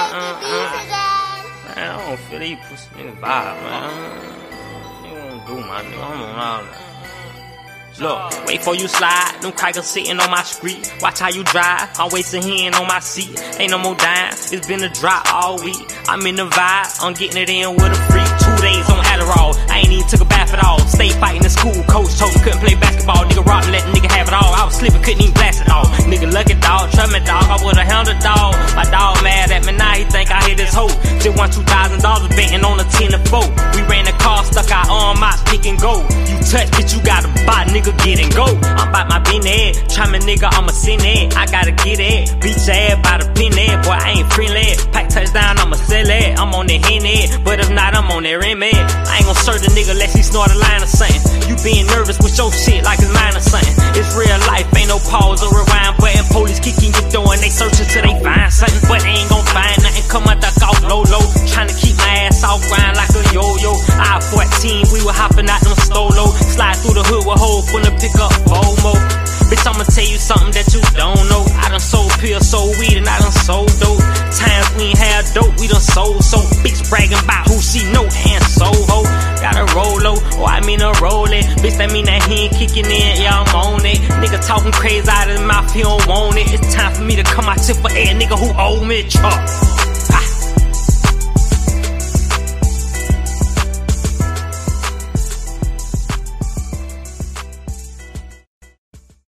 Man, I don't feel these pussy niggas vibe, man. Nigga won't do my nigga. I don't know all that. Look, wait for you slide, them crackers sitting on my street. Watch how you drive, I'm wasting hand on my seat. Ain't no more dime, it's been a drop all week. I'm in the vibe, I'm getting it in with a freak. 2 days on Adderall, I ain't even took a bath at all. Stay fighting in school, coach told me couldn't play basketball. Nigga rock and let the nigga have it all. I was slipping, couldn't even blast it all. Nigga lucky dog, trust me dog, I would've handled dog. My dog mad at me now, he think I hit his hoe. Just won $2,000 betting on a 10 to 4. We ran the car, stuck our arm out, pick and go. You touch, bitch, you gotta buy, nigga. Get and go. I'm about my business. Try me, nigga, I'ma send it. I gotta get it. Beat your ass by the pin it. Boy, I ain't friendly. Pack touchdown, I'ma sell it. I'm on that hen it. But if not, I'm on that rim it. I ain't gon' serve the nigga unless he snort a line or something. You being nervous with your shit like it's mine or something. It's real life, ain't no pause or rewind button. Police kicking your door and they searching till they find something. But they ain't gon' find nothing. Come out the off low. Tryna keep my ass off grind like a yo-yo. I-14, we were hopping out them slow. Slide through the hood with hole full to pick up FOMO. Bitch, I'ma tell you something that you don't know. I done sold pills, sold weed, and I done sold dope. Times we ain't had dope, we done sold so. Bitch bragging about who she know and Soho. Got a Rolo, I mean a rollin'. Bitch, that mean that he ain't kicking in, yeah, I'm on it. Nigga talking crazy out of his mouth, he don't want it. It's time for me to come out tip for air, nigga who owe me a truck.